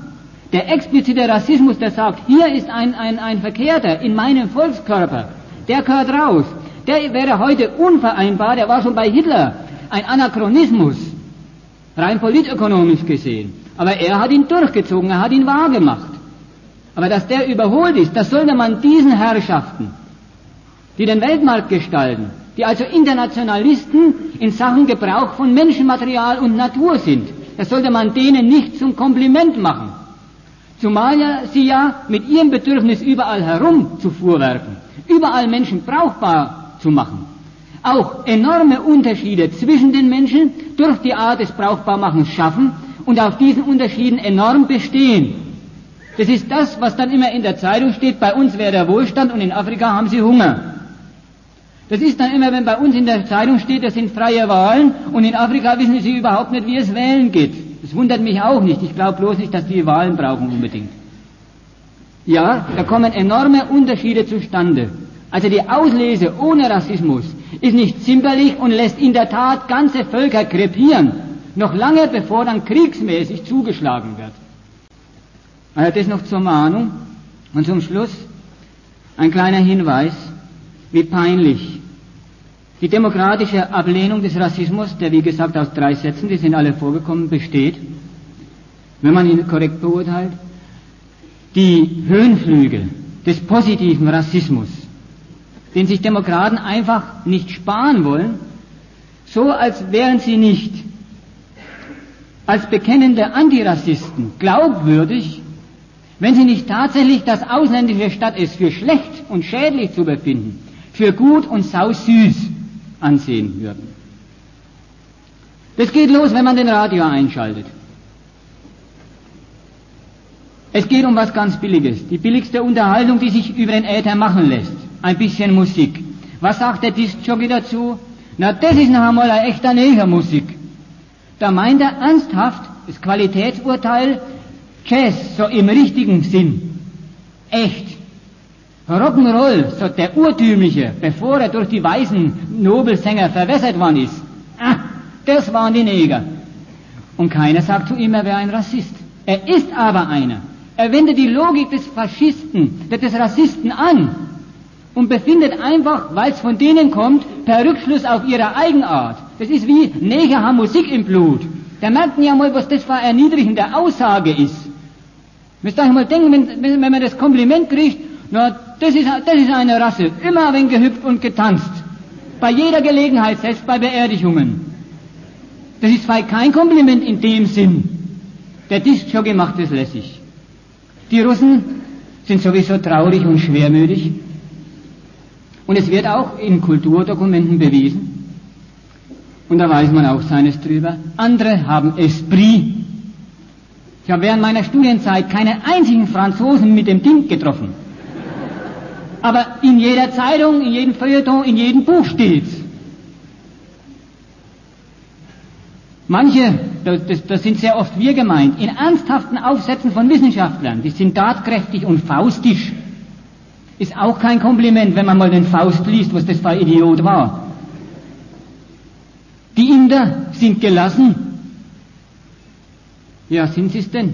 Der explizite Rassismus, der sagt, hier ist ein, ein, ein Verkehrter in meinem Volkskörper, der gehört raus, der wäre heute unvereinbar, der war schon bei Hitler ein Anachronismus, rein politökonomisch gesehen. Aber er hat ihn durchgezogen, er hat ihn wahrgemacht. Aber dass der überholt ist, das sollte man diesen Herrschaften, die den Weltmarkt gestalten, die also Internationalisten in Sachen Gebrauch von Menschenmaterial und Natur sind, das sollte man denen nicht zum Kompliment machen. Zumal ja sie ja mit ihrem Bedürfnis überall herum zu fuhrwerken, überall Menschen brauchbar zu machen. Auch enorme Unterschiede zwischen den Menschen durch die Art des Brauchbarmachens schaffen und auf diesen Unterschieden enorm bestehen. Das ist das, was dann immer in der Zeitung steht, bei uns wäre der Wohlstand und in Afrika haben sie Hunger. Das ist dann immer, wenn bei uns in der Zeitung steht, das sind freie Wahlen und in Afrika wissen sie überhaupt nicht, wie es wählen geht. Das wundert mich auch nicht. Ich glaube bloß nicht, dass die Wahlen brauchen unbedingt. Ja, da kommen enorme Unterschiede zustande. Also die Auslese ohne Rassismus ist nicht zimperlich und lässt in der Tat ganze Völker krepieren, noch lange bevor dann kriegsmäßig zugeschlagen wird. Also das noch zur Mahnung und zum Schluss ein kleiner Hinweis, wie peinlich die demokratische Ablehnung des Rassismus, der wie gesagt aus drei Sätzen, die sind alle vorgekommen, besteht, wenn man ihn korrekt beurteilt, die Höhenflüge des positiven Rassismus, den sich Demokraten einfach nicht sparen wollen, so als wären sie nicht als bekennende Antirassisten glaubwürdig, wenn sie nicht tatsächlich das Ausländische, statt es für schlecht und schädlich zu befinden, für gut und sausüß ansehen würden. Das geht los, wenn man den Radio einschaltet. Es geht um was ganz Billiges, die billigste Unterhaltung, die sich über den Äther machen lässt. Ein bisschen Musik. Was sagt der Diskjockey dazu? Na, das ist noch einmal eine echte Negermusik. Da meint er ernsthaft das Qualitätsurteil Jazz, so im richtigen Sinn. Echt. Rock'n'Roll, so der urtümliche, bevor er durch die weißen Nobelsänger verwässert worden ist. Ah, das waren die Neger. Und keiner sagt zu ihm, er wäre ein Rassist. Er ist aber einer. Er wendet die Logik des Faschisten, des Rassisten an und befindet einfach, weil es von denen kommt, per Rückschluss auf ihre Eigenart. Das ist wie Neger haben Musik im Blut. Da merkt man ja mal, was das für eine erniedrigende Aussage ist. Müsst euch mal denken, wenn, wenn man das Kompliment kriegt, na, das ist, das ist eine Rasse, immer ein wenig gehüpft und getanzt. Bei jeder Gelegenheit, selbst bei Beerdigungen. Das ist zwar kein Kompliment in dem Sinn. Der Diskjockey macht es lässig. Die Russen sind sowieso traurig und schwermütig. Und es wird auch in Kulturdokumenten bewiesen. Und da weiß man auch seines drüber. Andere haben Esprit. Ich habe während meiner Studienzeit keine einzigen Franzosen mit dem Ding getroffen. Aber in jeder Zeitung, in jedem Feuilleton, in jedem Buch steht's. Manche, das, das sind sehr oft wir gemeint, in ernsthaften Aufsätzen von Wissenschaftlern, die sind tatkräftig und faustisch. Ist auch kein Kompliment, wenn man mal den Faust liest, was das für ein Idiot war. Die Inder sind gelassen. Ja, sind sie es denn?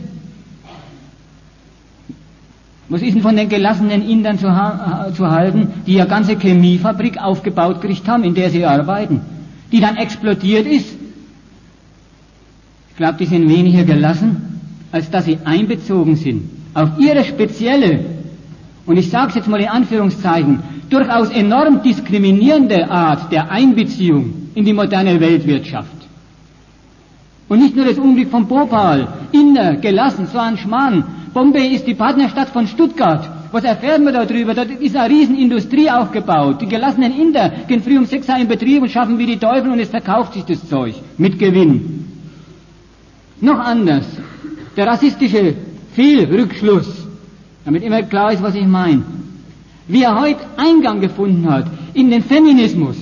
Was ist denn von den gelassenen Indern zu, ha- zu halten, die eine ganze Chemiefabrik aufgebaut gekriegt haben, in der sie arbeiten, die dann explodiert ist? Ich glaube, die sind weniger gelassen, als dass sie einbezogen sind auf ihre spezielle, und ich sage es jetzt mal in Anführungszeichen, durchaus enorm diskriminierende Art der Einbeziehung in die moderne Weltwirtschaft. Und nicht nur das Unglück von Bhopal, Inder, gelassen, so ein Schmarrn. Bombay ist die Partnerstadt von Stuttgart. Was erfährt man darüber? Da ist eine Riesenindustrie aufgebaut. Die gelassenen Inder gehen früh um sechs Uhr in Betrieb und schaffen wie die Teufel und es verkauft sich das Zeug mit Gewinn. Noch anders. Der rassistische Fehlrückschluss, damit immer klar ist, was ich meine. Wie er heute Eingang gefunden hat in den Feminismus.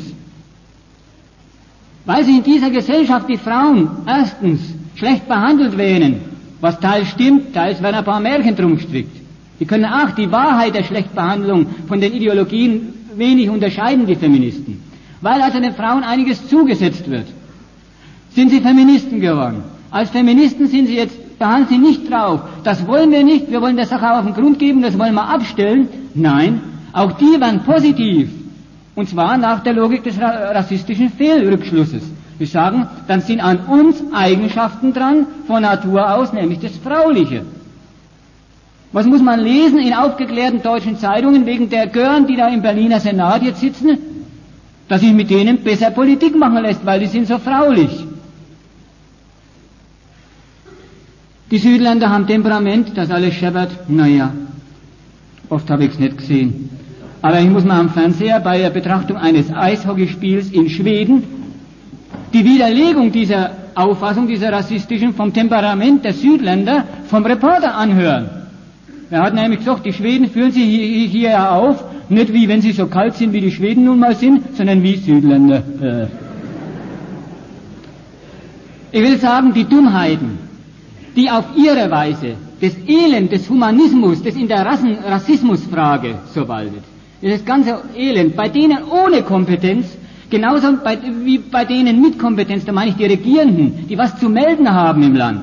Weil sich in dieser Gesellschaft die Frauen erstens schlecht behandelt werden, was teils stimmt, teils werden ein paar Märchen drum gestrickt. Die können auch die Wahrheit der Schlechtbehandlung von den Ideologien wenig unterscheiden, die Feministen. Weil also den Frauen einiges zugesetzt wird, sind sie Feministen geworden. Als Feministen sind sie jetzt Da haben sie nicht drauf. Das wollen wir nicht, wir wollen der Sache auf den Grund geben, das wollen wir abstellen. Nein, auch die waren positiv. Und zwar nach der Logik des rassistischen Fehlrückschlusses. Wir sagen, dann sind an uns Eigenschaften dran, von Natur aus, nämlich das Frauliche. Was muss man lesen in aufgeklärten deutschen Zeitungen wegen der Gören, die da im Berliner Senat jetzt sitzen? Dass sich mit denen besser Politik machen lässt, weil die sind so fraulich. Die Südländer haben Temperament, das alles scheppert. Naja, oft habe ich es nicht gesehen. Aber ich muss mal am Fernseher bei der Betrachtung eines Eishockeyspiels in Schweden die Widerlegung dieser Auffassung, dieser rassistischen, vom Temperament der Südländer vom Reporter anhören. Er hat nämlich gesagt, die Schweden führen sich hier, hier ja auf, nicht wie wenn sie so kalt sind, wie die Schweden nun mal sind, sondern wie Südländer. Äh. Ich will sagen, die Dummheiten, die auf ihre Weise das Elend des Humanismus, das in der Rassen Rassismusfrage so waltet, das ganze Elend, bei denen ohne Kompetenz, genauso bei, wie bei denen mit Kompetenz, da meine ich die Regierenden, die was zu melden haben im Land.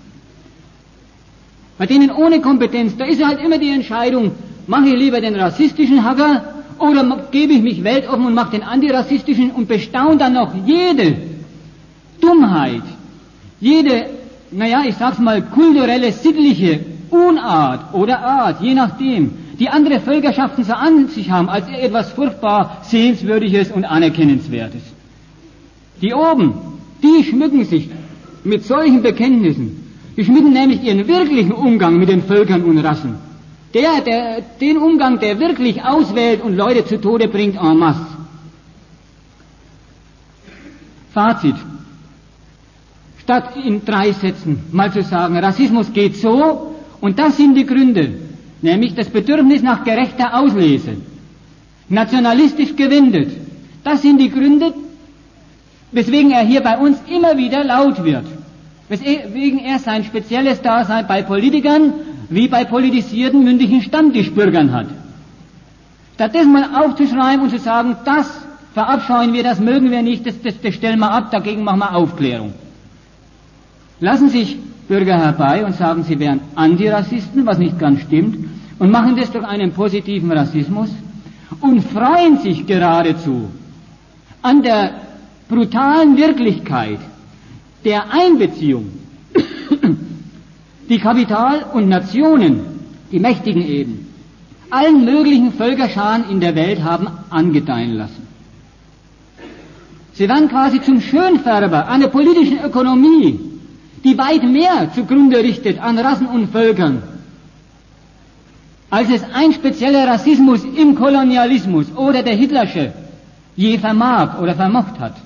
Bei denen ohne Kompetenz, da ist halt immer die Entscheidung, mache ich lieber den rassistischen Hacker oder gebe ich mich weltoffen und mache den antirassistischen und bestaune dann noch jede Dummheit, jede, naja, ich sag's mal, kulturelle, sittliche Unart oder Art, je nachdem, die andere Völkerschaften so an sich haben, als etwas furchtbar Sehenswürdiges und Anerkennenswertes. Die oben, die schmücken sich mit solchen Bekenntnissen. Die schmücken nämlich ihren wirklichen Umgang mit den Völkern und Rassen. Der, der, den Umgang, der wirklich auswählt und Leute zu Tode bringt en masse. Fazit. Statt in drei Sätzen mal zu sagen, Rassismus geht so, und das sind die Gründe, nämlich das Bedürfnis nach gerechter Auslese, nationalistisch gewendet. Das sind die Gründe, weswegen er hier bei uns immer wieder laut wird, weswegen er sein spezielles Dasein bei Politikern wie bei politisierten mündlichen Stammtischbürgern hat. Stattdessen mal aufzuschreiben und zu sagen, das verabscheuen wir, das mögen wir nicht, das, das, das stellen wir ab, dagegen machen wir Aufklärung. Lassen sich Bürger herbei und sagen, sie wären Antirassisten, was nicht ganz stimmt, und machen das durch einen positiven Rassismus und freuen sich geradezu an der brutalen Wirklichkeit der Einbeziehung, die Kapital und Nationen, die Mächtigen eben, allen möglichen Völkerscharen in der Welt haben angedeihen lassen. Sie werden quasi zum Schönfärber einer politischen Ökonomie, die weit mehr zugrunde richtet an Rassen und Völkern, als es ein spezieller Rassismus im Kolonialismus oder der Hitlersche je vermag oder vermocht hat.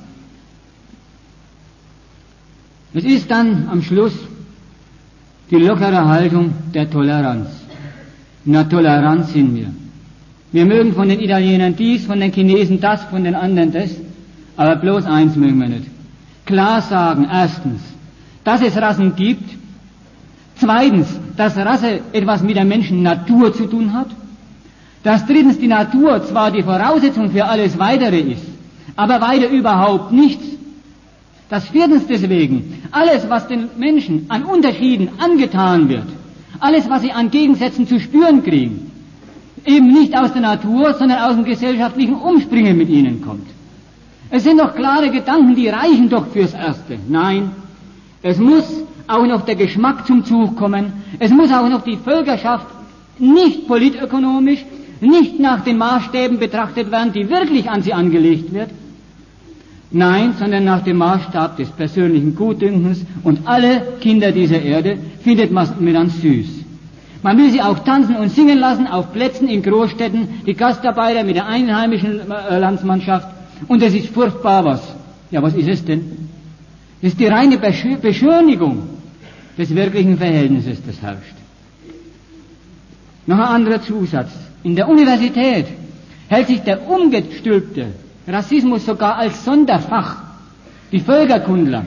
Es ist dann am Schluss die lockere Haltung der Toleranz. Na, tolerant sind wir. Wir mögen von den Italienern dies, von den Chinesen das, von den anderen das, aber bloß eins mögen wir nicht. Klar sagen, erstens, dass es Rassen gibt. Zweitens, dass Rasse etwas mit der Menschen-Natur zu tun hat. Dass drittens die Natur zwar die Voraussetzung für alles Weitere ist, aber weiter überhaupt nichts. Dass viertens deswegen, alles was den Menschen an Unterschieden angetan wird, alles was sie an Gegensätzen zu spüren kriegen, eben nicht aus der Natur, sondern aus dem gesellschaftlichen Umspringen mit ihnen kommt. Es sind doch klare Gedanken, die reichen doch fürs Erste. Nein, es muss auch noch der Geschmack zum Zug kommen. Es muss auch noch die Völkerschaft nicht politökonomisch, nicht nach den Maßstäben betrachtet werden, die wirklich an sie angelegt wird. Nein, sondern nach dem Maßstab des persönlichen Gutdünkens, und alle Kinder dieser Erde findet man mir dann süß. Man will sie auch tanzen und singen lassen auf Plätzen in Großstädten, die Gastarbeiter mit der einheimischen äh, Landsmannschaft, und es ist furchtbar was. Ja, was ist es denn? Das ist die reine Beschönigung des wirklichen Verhältnisses, das herrscht. Noch ein anderer Zusatz. In der Universität hält sich der umgestülpte Rassismus sogar als Sonderfach. Die Völkerkundler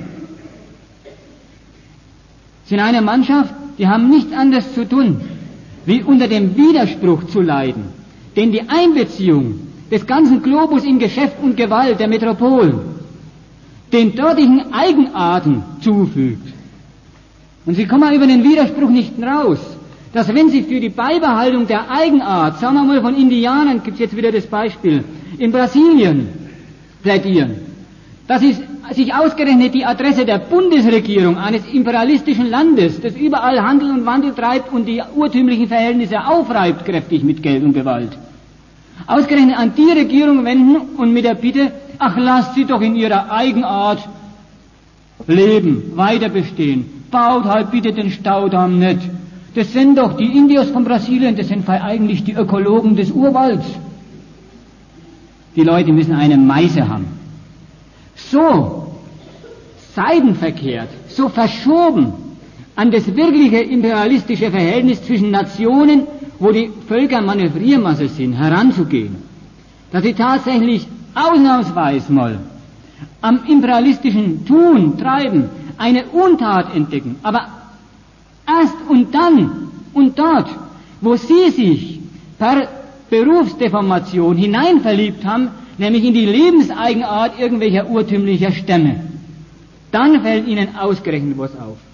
sind eine Mannschaft, die haben nichts anderes zu tun, wie unter dem Widerspruch zu leiden, den die Einbeziehung des ganzen Globus in Geschäft und Gewalt der Metropolen den dortigen Eigenarten zufügt. Und Sie kommen über den Widerspruch nicht raus, dass wenn Sie für die Beibehaltung der Eigenart, sagen wir mal von Indianern, gibt es jetzt wieder das Beispiel, in Brasilien plädieren, dass Sie sich ausgerechnet die Adresse der Bundesregierung eines imperialistischen Landes, das überall Handel und Wandel treibt und die urtümlichen Verhältnisse aufreibt, kräftig mit Geld und Gewalt, ausgerechnet an die Regierung wenden und mit der Bitte, ach, lasst sie doch in ihrer Eigenart leben, weiter bestehen. Baut halt bitte den Staudamm nicht. Das sind doch die Indios von Brasilien, das sind eigentlich die Ökologen des Urwalds. Die Leute müssen eine Meise haben. So seidenverkehrt, so verschoben an das wirkliche imperialistische Verhältnis zwischen Nationen, wo die Völker Manövriermasse sind, heranzugehen, dass sie tatsächlich ausnahmsweise mal am imperialistischen Tun, Treiben eine Untat entdecken, aber erst und dann und dort, wo sie sich per Berufsdeformation hineinverliebt haben, nämlich in die Lebenseigenart irgendwelcher urtümlicher Stämme, dann fällt ihnen ausgerechnet was auf.